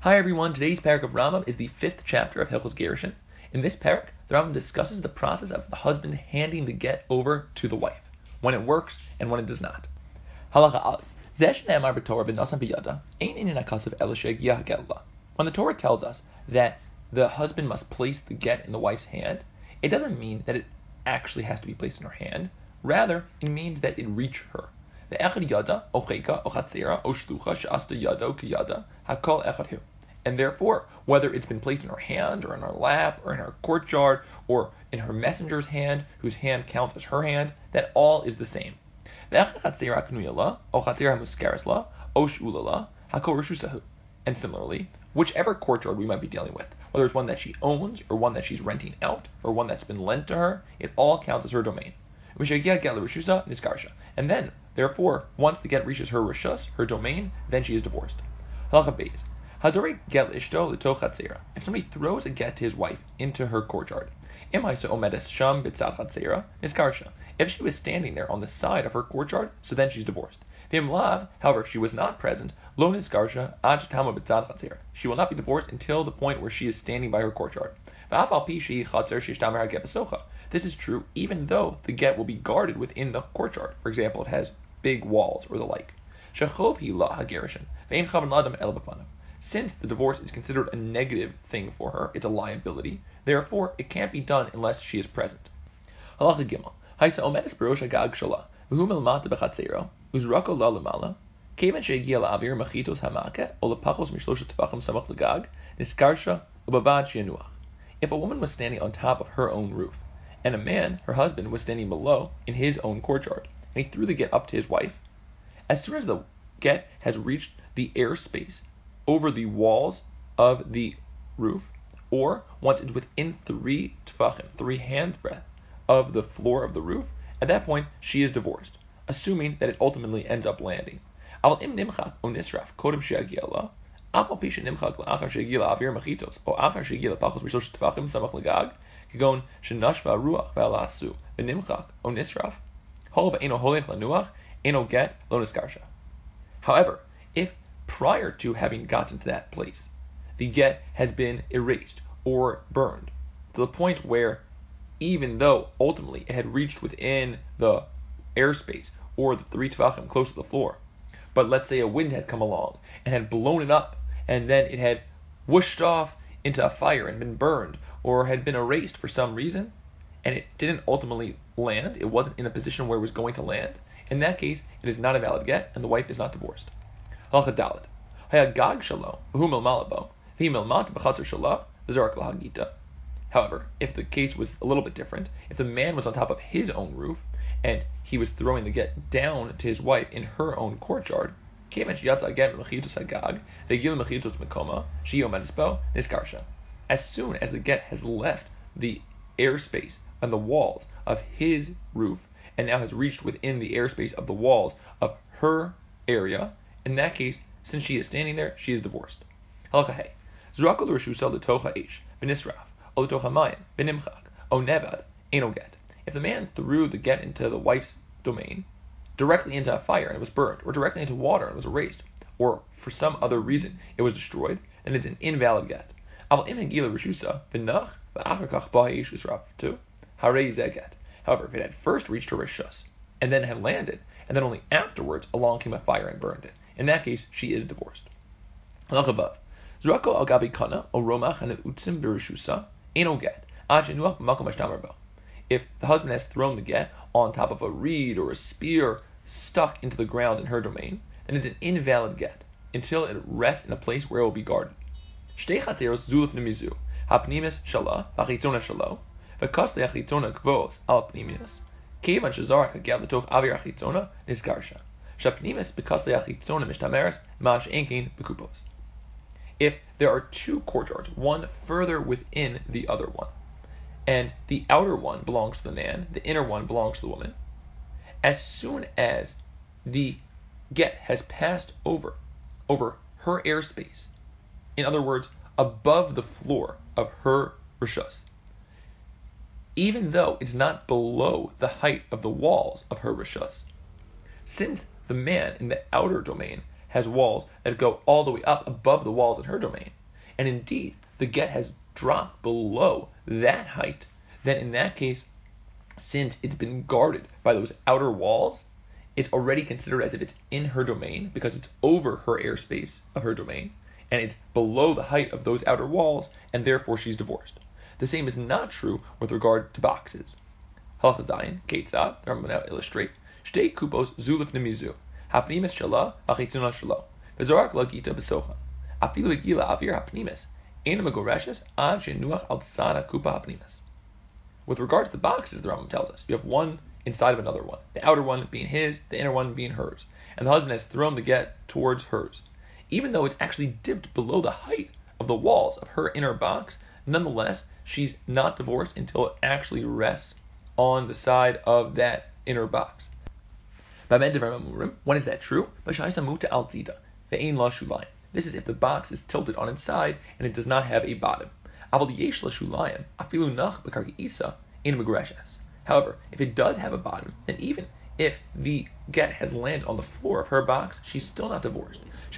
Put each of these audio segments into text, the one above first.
Hi everyone, today's parak of Rambam is the 5th chapter of Hilchos Gerushin. In this parak, the Rambam discusses the process of the husband handing the get over to the wife, when it works and when it does not. Halacha Aleph. When the Torah tells us that the husband must place the get in the wife's hand, it doesn't mean that it actually has to be placed in her hand. Rather, it means that it reach her. And therefore, whether it's been placed in her hand, or in her lap, or in her courtyard, or in her messenger's hand, whose hand counts as her hand, that all is the same. And similarly, whichever courtyard we might be dealing with, whether it's one that she owns, or one that she's renting out, or one that's been lent to her, it all counts as her domain. And then, therefore, once the get reaches her rishus, her domain, then she is divorced. If somebody throws a get to his wife into her courtyard, if she was standing there on the side of her courtyard, so then she's divorced. However, if she was not present, she will not be divorced until the point where she is standing by her courtyard. This is true even though the get will be guarded within the courtyard. For example, it has big walls or the like. Since the divorce is considered a negative thing for her, it's a liability, therefore it can't be done unless she is present. Halacha Gimel. If a woman was standing on top of her own roof, and a man, her husband, was standing below in his own courtyard, and he threw the get up to his wife, as soon as the get has reached the air space over the walls of the roof, or once it's within 3 tefachim, 3 handbreadth of the floor of the roof, at that point she is divorced, assuming that it ultimately ends up landing. However, if prior to having gotten to that place, the get has been erased or burned to the point where, even though ultimately it had reached within the airspace or the 3 tefachim close to the floor, but let's say a wind had come along and had blown it up, and then it had whooshed off into a fire and been burned, or had been erased for some reason, and it didn't ultimately land, it wasn't in a position where it was going to land, in that case, it is not a valid get, and the wife is not divorced. Halacha Daled. However, if the case was a little bit different, if the man was on top of his own roof, and he was throwing the get down to his wife in her own courtyard, as soon as the get has left the airspace and the walls of his roof, and now has reached within the airspace of the walls of her area, in that case, since she is standing there, she is divorced. Halacha Hey. If the man threw the get into the wife's domain, directly into a fire and it was burned, or directly into water and it was erased, or for some other reason it was destroyed, then it's an invalid get. However, if it had first reached her rishus, and then had landed, and then only afterwards along came a fire and burned it, in that case she is divorced. If the husband has thrown the get on top of a reed or a spear stuck into the ground in her domain, then it's an invalid get until it rests in a place where it will be guarded. If there are 2 courtyards, one further within the other one, and the outer one belongs to the man, the inner one belongs to the woman, as soon as the get has passed over her airspace, in other words, above the floor of her rishus, even though it's not below the height of the walls of her rishus, since the man in the outer domain has walls that go all the way up above the walls in her domain, and indeed the get has dropped below that height, then in that case, since it's been guarded by those outer walls, it's already considered as if it's in her domain because it's over her airspace of her domain, and it's below the height of those outer walls, and therefore she's divorced. The same is not true with regard to boxes. Halacha Zayin, Ketzad, the Rambam now illustrate, Shtei kupos zulif nemizu, hapnimis shala, achitzuna shalo, v'zorak lagita b'socha, afilu gila avir hapnimis, ena megoreshes ad shenuach al tzad kupa hapnimis. With regard to the boxes, the Rambam tells us, you have one inside of another one, the outer one being his, the inner one being hers, and the husband has thrown the get towards hers. Even though it's actually dipped below the height of the walls of her inner box, nonetheless, she's not divorced until it actually rests on the side of that inner box. When is that true? This is if the box is tilted on its side and it does not have a bottom. However, if it does have a bottom, then even if the get has landed on the floor of her box, she's still not divorced.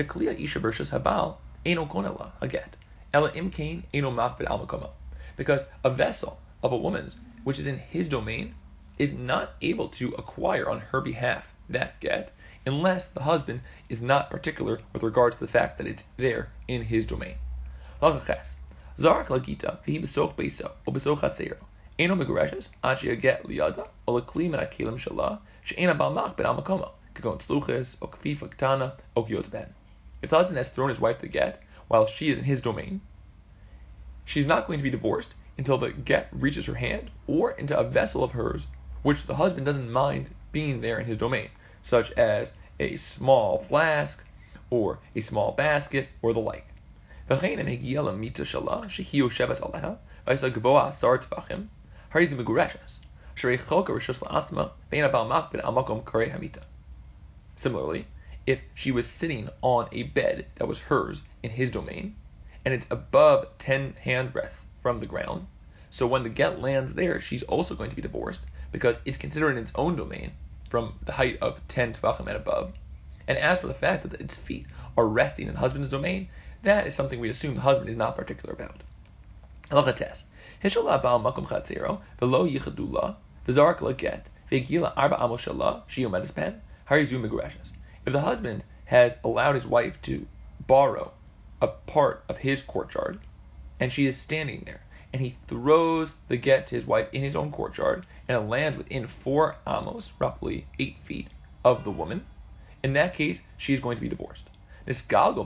Because a vessel of a woman's, which is in his domain, is not able to acquire on her behalf that get unless the husband is not particular with regard to the fact that it's there in his domain. Zarak lagita v'hi b'soch beisa or b'soch chatzero eno megoreshes ad sheyaget liyada or lekli min hakelim shala she'ena bal mach ben al makoma kagon tzluches or kafifa ktana or kiyotz ben. If the husband has thrown his wife the get while she is in his domain, she's not going to be divorced until the get reaches her hand or into a vessel of hers which the husband doesn't mind being there in his domain, such as a small flask or a small basket or the like. וכן אם הגיע למיטה שלה, שהיא יושבת עליה, ויעשה גבוה 10 טפחים, הרי זה מגורשת, אשר יחלוק הרשוס לעצמה, ואין הבעל מקפיד על מקום קרי המיטה. Similarly, if she was sitting on a bed that was hers in his domain, and it's above 10 handbreadth from the ground, so when the get lands there, she's also going to be divorced, because it's considered in its own domain, from the height of 10 tefachim and above. And as for the fact that its feet are resting in the husband's domain, that is something we assume the husband is not particular about. Halacha tes. Hishala ba'al makom chatzero v'lo yichadula v'zarak laget v'gila arba amos shala sheyomedes pen harizu megureshes. If the husband has allowed his wife to borrow a part of his courtyard, and she is standing there, and he throws the get to his wife in his own courtyard, and it lands within 4 amos, roughly 8 feet, of the woman, in that case, she is going to be divorced. If, however,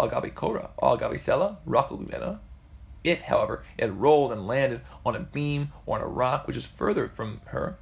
it had rolled and landed on a beam or on a rock which is further from her,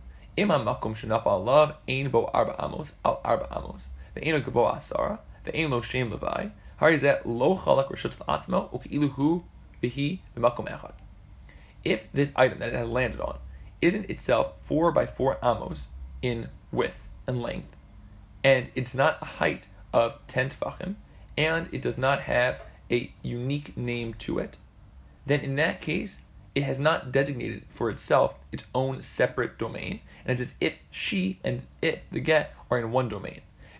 if this item that it had landed on isn't itself 4 by 4 amos in width and length, and it's not a height of 10 tefachim, and it does not have a unique name to it, then in that case, it has not designated for itself its own separate domain, and it's as if she and it, the get, are in one domain.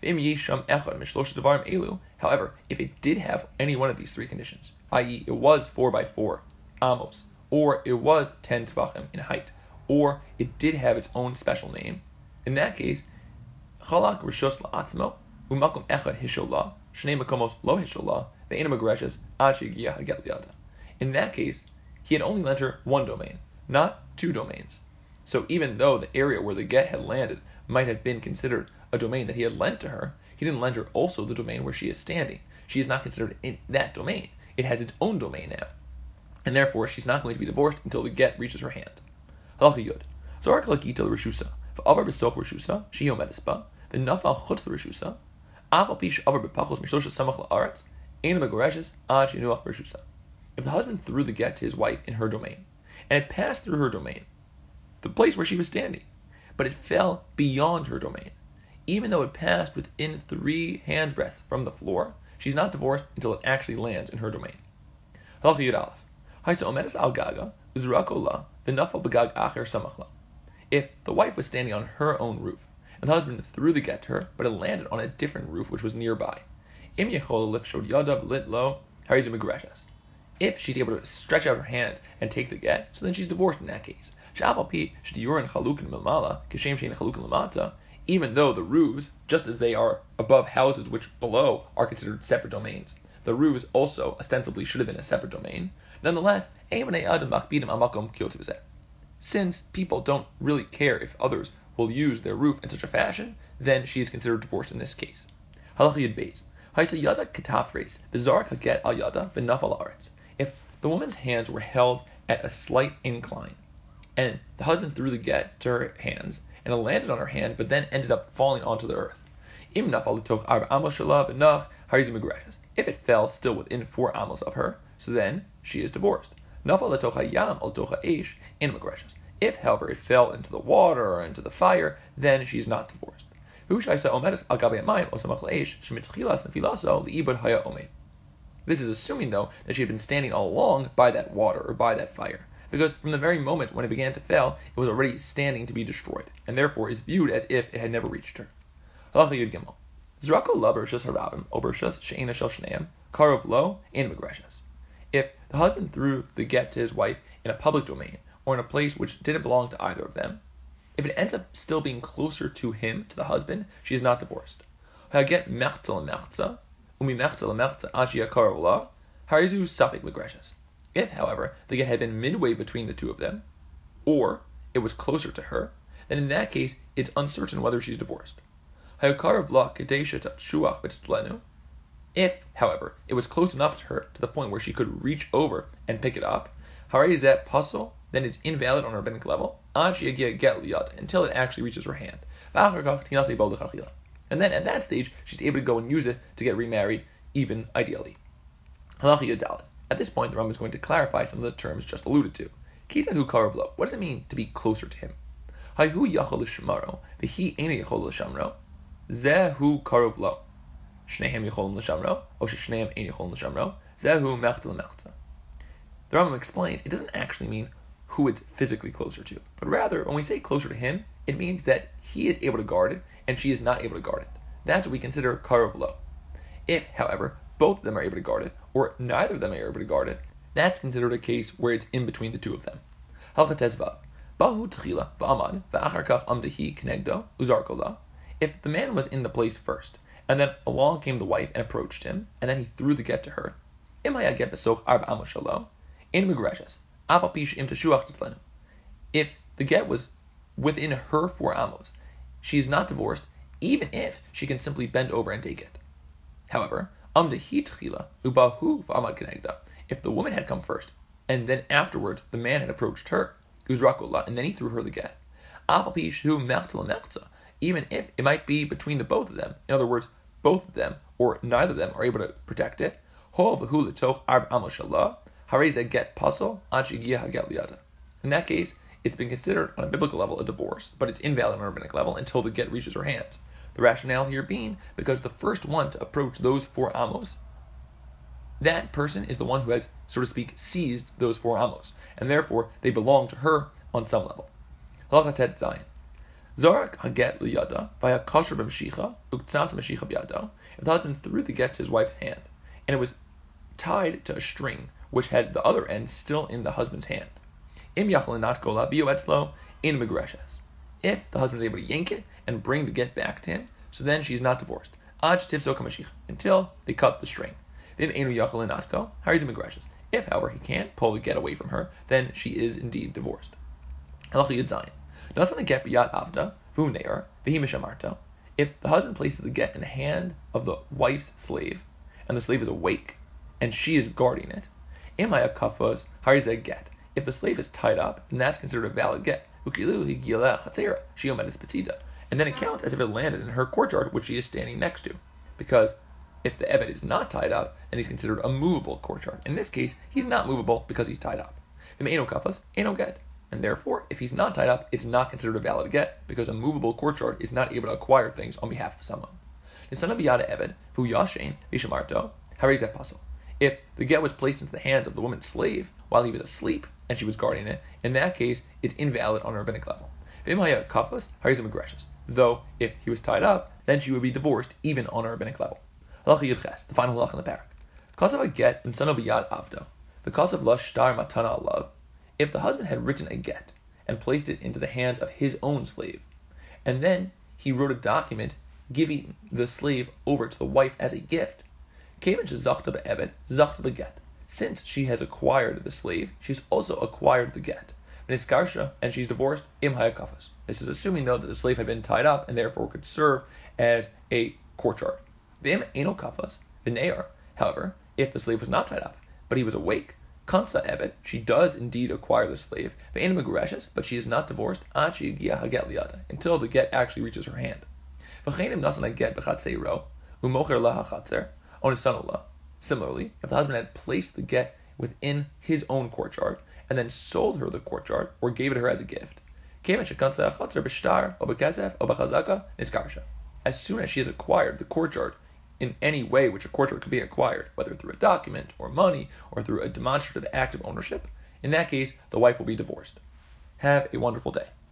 However, if it did have any one of these 3 conditions, i.e. it was 4 by 4 amos, or it was 10 tefachim in height, or it did have its own special name, in that case, chalak rishos la'atzmo u'makom echad hisholah shnei makomos lo hisholah ve'ena megoreshes ad shegiah haget liyada. In that case, he had only lent her one domain, not 2 domains. So even though the area where the get had landed might have been considered a domain that he had lent to her, he didn't lend her also the domain where she is standing. She is not considered in that domain. It has its own domain now. And therefore, she's not going to be divorced until the get reaches her hand. Halacha Yud. Zorak lagita l'reshusa, v'avar b'soch reshusa, shehi omedes ba, v'nafal chutz l'reshusa, af al pi she'avar b'pachos mishlosha samach la'aretz, ein megoreshes ad she'nuach reshusa. If the husband threw the get to his wife in her domain, and it passed through her domain, the place where she was standing, but it fell beyond her domain, even though it passed within 3 handbreadths from the floor, she's not divorced until it actually lands in her domain. Halacha Yud Aleph. Haisa omedes al gaga uzrako la v'nafal b'gag acher samach la. If the wife was standing on her own roof, and the husband threw the get to her, but it landed on a different roof which was nearby, Im yechol lifshod yadav litlo harizim megreshes. If she's able to stretch out her hand and take the get, so then she's divorced in that case. Even though the roofs, just as they are above houses which below are considered separate domains, the roofs also ostensibly should have been a separate domain. Nonetheless, since people don't really care if others will use their roof in such a fashion, then she is considered divorced in this case. If the woman's hands were held at a slight incline, and the husband threw the get to her hands, and it landed on her hand, but then ended up falling onto the earth. If it fell still within 4 amos of her, so then she is divorced. If, however, it fell into the water or into the fire, then she is not divorced. This is assuming, though, that she had been standing all along by that water or by that fire, because from the very moment when it began to fall, it was already standing to be destroyed, and therefore is viewed as if it had never reached her. If the husband threw the get to his wife in a public domain, or in a place which didn't belong to either of them, if it ends up still being closer to him, to the husband, she is not divorced. If, however, the get had been midway between the two of them, or it was closer to her, then in that case it's uncertain whether she's divorced. If, however, it was close enough to her to the point where she could reach over and pick it up, then it's invalid on a rabbinic level until it actually reaches her hand. And then at that stage, she's able to go and use it to get remarried, even ideally. At this point, the Rambam is going to clarify some of the terms just alluded to. What does it mean to be closer to him? Zehu karov lo. Shnehem yicholim l'shamro, or shnehem ein yicholim l'shamro. Zehu mechta l'mechta. The Rambam explains it doesn't actually mean who it's physically closer to, but rather when we say closer to him, it means that he is able to guard it and she is not able to guard it. That's what we consider karov lo. If, however, both of them are able to guard it, or neither of them are able to guard it, that's considered a case where it's in between the two of them. Halcha tezvav. Bahu tchila v'amad v'achar kach amdehi knegdo uzarkola. If the man was in the place first, and then along came the wife and approached him, and then he threw the get to her, if the get was within her 4 amos, she is not divorced, even if she can simply bend over and take it. However, if the woman had come first, and then afterwards the man had approached her, and then he threw her the get, even if it might be between the both of them, in other words, both of them or neither of them are able to protect it, in that case, it's been considered on a biblical level a divorce, but it's invalid on a rabbinic level until the get reaches her hands. The rationale here being because the first one to approach those 4 amos, that person is the one who has, so to speak, seized those 4 amos, and therefore they belong to her on some level. Halacha Zayin. Zorak haget liyada via kosher b'mshicha uktzas m'shicha b'yado. If the husband threw the get to his wife's hand, and it was tied to a string which had the other end still in the husband's hand, im yachal not gola bio etzlo in megreshes. If the husband is able to yank it and bring the get back to him, so then she is not divorced. Ad tivso kamashicha, until they cut the string. Then enu yachal not go harizim megreshes. If, however, he can't pull the get away from her, then she is indeed divorced. Halacha Yud Zayin. If the husband places the get in the hand of the wife's slave, and the slave is awake, and she is guarding it, if the slave is tied up, then that's considered a valid get, and then it counts as if it landed in her courtyard, which she is standing next to, because if the Eved is not tied up, then he's considered a movable courtyard. In this case, he's not movable because he's tied up. And therefore, if he's not tied up, it's not considered a valid get, because a movable courtyard is not able to acquire things on behalf of someone. If the get was placed into the hands of the woman's slave while he was asleep and she was guarding it, in that case, it's invalid on a rabbinic level. Though, if he was tied up, then she would be divorced even on a rabbinic level. Halacha Yudches, the final halacha in the parak. Kasav a get Nitzano b'yad avdo. The kasav la shtar matana alav. If the husband had written a get and placed it into the hands of his own slave, and then he wrote a document giving the slave over to the wife as a gift, since she has acquired the slave, she's also acquired the get. And she's divorced, this is assuming though that the slave had been tied up and therefore could serve as a courtyard. However, if the slave was not tied up, but he was awake, Kansa Evet, she does indeed acquire the slave, but she is not divorced until the get actually reaches her hand. Similarly, if the husband had placed the get within his own courtyard and then sold her the courtyard or gave it her as a gift, as soon as she has acquired the courtyard in any way which a courtyard could be acquired, whether through a document or money or through a demonstrative act of ownership, in that case, the wife will be divorced. Have a wonderful day.